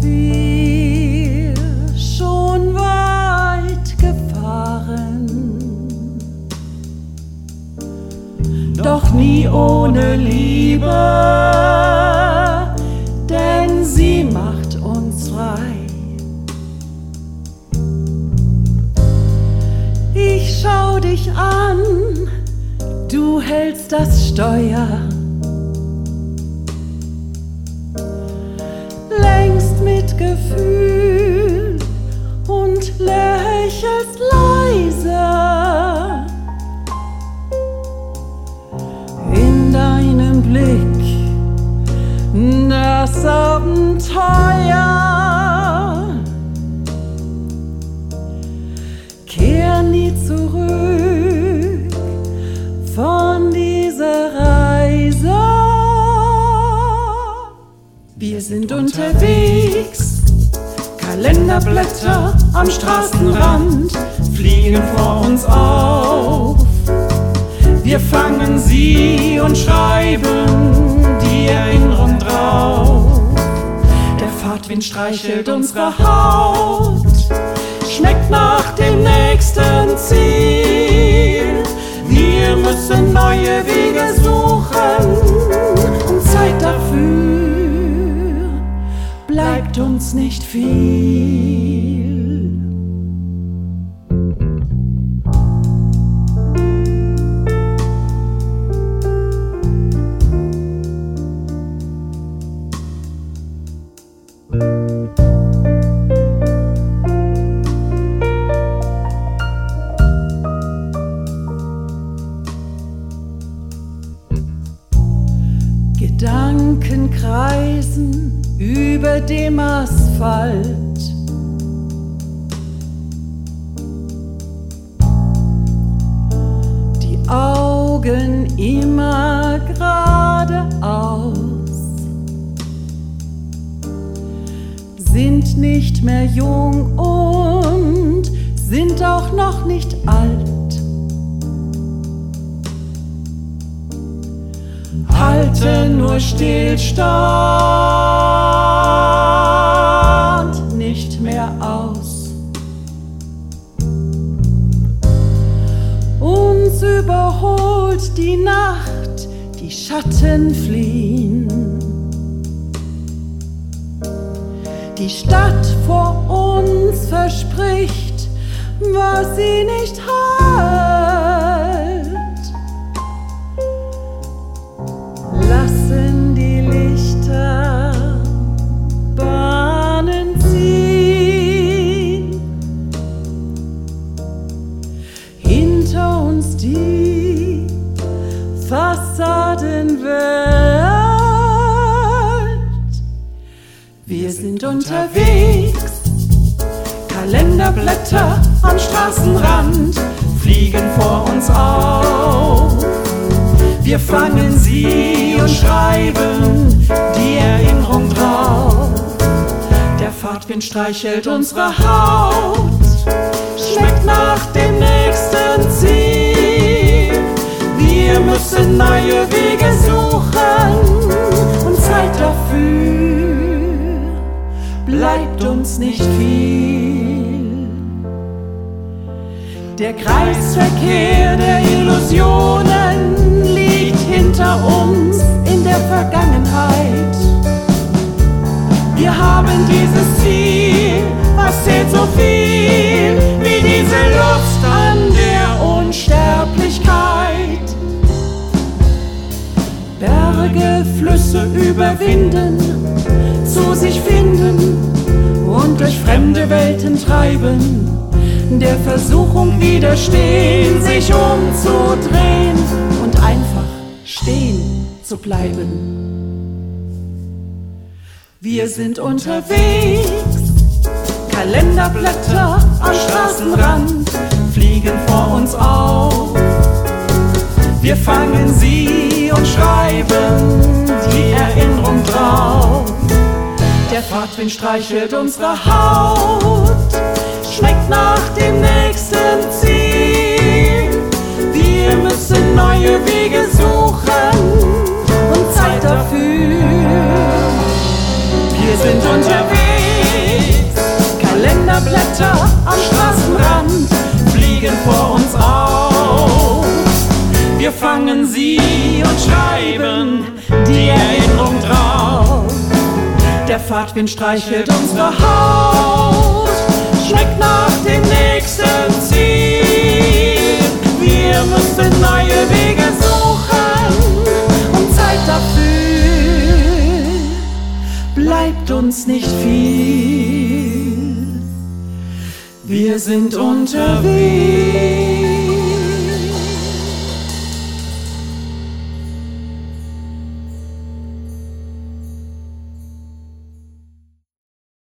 wir schon weit gefahren, doch nie ohne Liebe, denn sie macht uns frei. Ich schau dich an, du hältst das Steuer, längst mit Gefühl und lächelst leise. In deinem Blick das Abenteuer. Kehr nie zurück von dieser Reise. Wir sind unterwegs, Kalenderblätter am Straßenrand fliegen vor uns auf. Wir fangen sie und schreiben die Erinnerung drauf. Der Fahrtwind streichelt unsere Haut, schmeckt nach dem nächsten Ziel. Wir müssen neue Wege suchen und Zeit dafür bleibt uns nicht viel. Gedanken kreisen über dem Asphalt. Die Augen immer geradeaus, sind nicht mehr jung und sind auch noch nicht alt. Halte nur Stillstand nicht mehr aus. Uns überholt die Nacht, die Schatten fliehen. Die Stadt vor uns verspricht, was sie nicht hält. Lassen die Lichter Bahnen ziehen. Hinter uns die Fassadenwelt. Wir sind unterwegs, Kalenderblätter am Straßenrand fliegen vor uns auf. Wir fangen sie und schreiben die Erinnerung drauf. Der Fahrtwind streichelt unsere Haut, schmeckt nach dem nächsten Ziel. Wir müssen neue Wege suchen und Zeit dafür bleibt uns nicht viel. Der Kreisverkehr der Illusionen liegt hinter uns in der Vergangenheit. Wir haben dieses Ziel, was zählt so viel wie diese Lust an der Unsterblichkeit. Berge, Flüsse überwinden, zu sich finden und durch fremde Welten treiben. Der Versuchung widerstehen, sich umzudrehen und einfach stehen zu bleiben. Wir sind unterwegs, Kalenderblätter am Straßenrand fliegen vor uns auf. Wir fangen sie und schreiben die Erinnerung drauf. Der Fahrtwind streichelt unsere Haut, schmeckt nach dem nächsten Ziel. Wir müssen neue Wege suchen und Zeit dafür. Wir sind unterwegs, fangen sie und schreiben die Erinnerung drauf. Der Fahrtwind streichelt unsere Haut, schmeckt nach dem nächsten Ziel. Wir müssen neue Wege suchen und Zeit dafür bleibt uns nicht viel. Wir sind unterwegs.